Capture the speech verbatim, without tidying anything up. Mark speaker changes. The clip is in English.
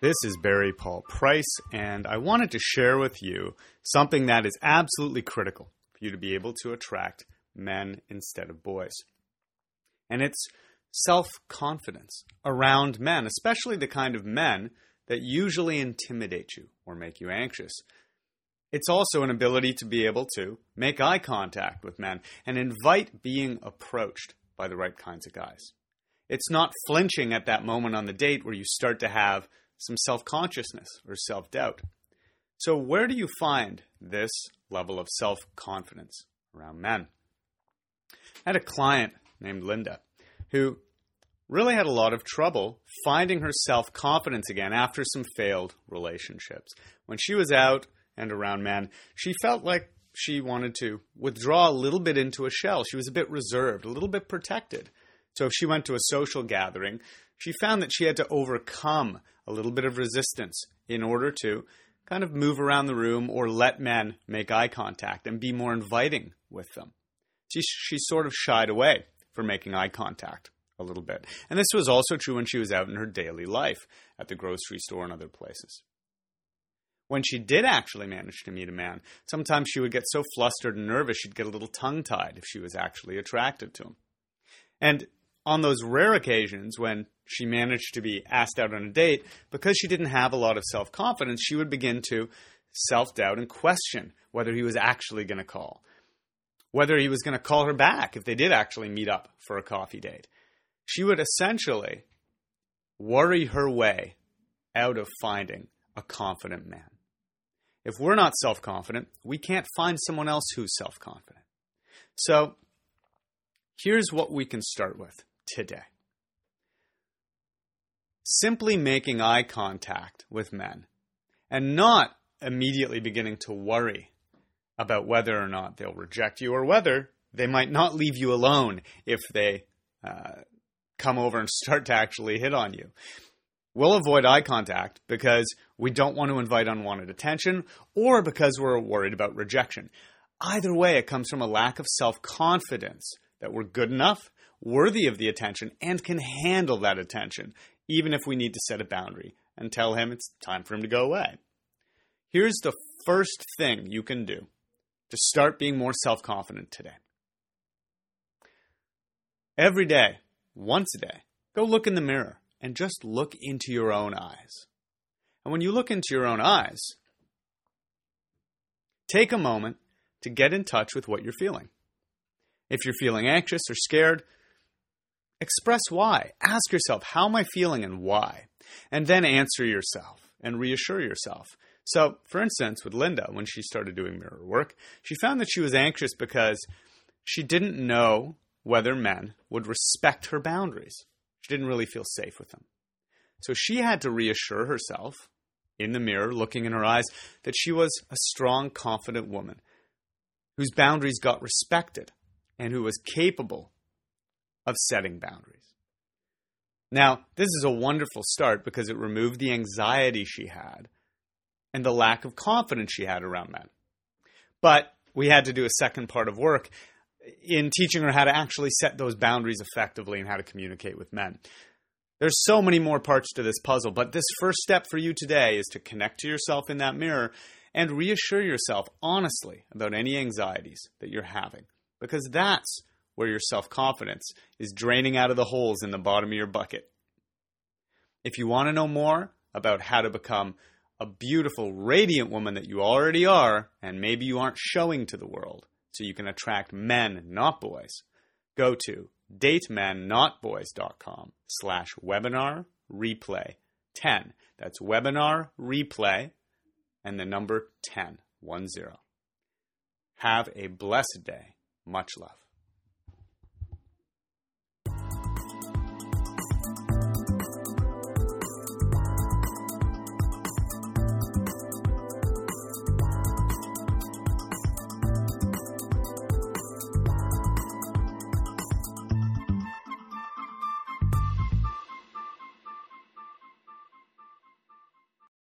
Speaker 1: This is Barry Paul Price, and I wanted to share with you something that is absolutely critical for you to be able to attract men instead of boys. And it's self-confidence around men, especially the kind of men that usually intimidate you or make you anxious. It's also an ability to be able to make eye contact with men and invite being approached by the right kinds of guys. It's not flinching at that moment on the date where you start to have some self-consciousness or self-doubt. So where do you find this level of self-confidence around men? I had a client named Linda who really had a lot of trouble finding her self-confidence again after some failed relationships. When she was out and around men, she felt like she wanted to withdraw a little bit into a shell. She was a bit reserved, a little bit protected. So if she went to a social gathering, she found that she had to overcome a little bit of resistance in order to kind of move around the room or let men make eye contact and be more inviting with them. She, she sort of shied away from making eye contact a little bit. And this was also true when she was out in her daily life at the grocery store and other places. When she did actually manage to meet a man, sometimes she would get so flustered and nervous she'd get a little tongue-tied if she was actually attracted to him. And on those rare occasions when she managed to be asked out on a date, because she didn't have a lot of self-confidence, she would begin to self-doubt and question whether he was actually going to call, whether he was going to call her back if they did actually meet up for a coffee date. She would essentially worry her way out of finding a confident man. If we're not self-confident, we can't find someone else who's self-confident. So here's what we can start with today. Simply making eye contact with men and not immediately beginning to worry about whether or not they'll reject you or whether they might not leave you alone if they uh, come over and start to actually hit on you. We'll avoid eye contact because we don't want to invite unwanted attention or because we're worried about rejection. Either way, it comes from a lack of self-confidence that we're good enough, worthy of the attention, and can handle that attention, even if we need to set a boundary and tell him it's time for him to go away. Here's the first thing you can do to start being more self-confident today. Every day, once a day, go look in the mirror and just look into your own eyes. And when you look into your own eyes, take a moment to get in touch with what you're feeling. If you're feeling anxious or scared, express why. Ask yourself, how am I feeling and why? And then answer yourself and reassure yourself. So, for instance, with Linda, when she started doing mirror work, she found that she was anxious because she didn't know whether men would respect her boundaries. She didn't really feel safe with them. So she had to reassure herself in the mirror, looking in her eyes, that she was a strong, confident woman whose boundaries got respected and who was capable of setting boundaries. Now, this is a wonderful start because it removed the anxiety she had and the lack of confidence she had around men. But we had to do a second part of work in teaching her how to actually set those boundaries effectively and how to communicate with men. There's so many more parts to this puzzle, but this first step for you today is to connect to yourself in that mirror and reassure yourself honestly about any anxieties that you're having, because that's where your self-confidence is draining out of the holes in the bottom of your bucket. If you want to know more about how to become a beautiful, radiant woman that you already are, and maybe you aren't showing to the world, so you can attract men, not boys, go to datemenNotBoys.com slash webinar replay 10. That's webinar replay and the number ten, one zero. Have a blessed day. Much love.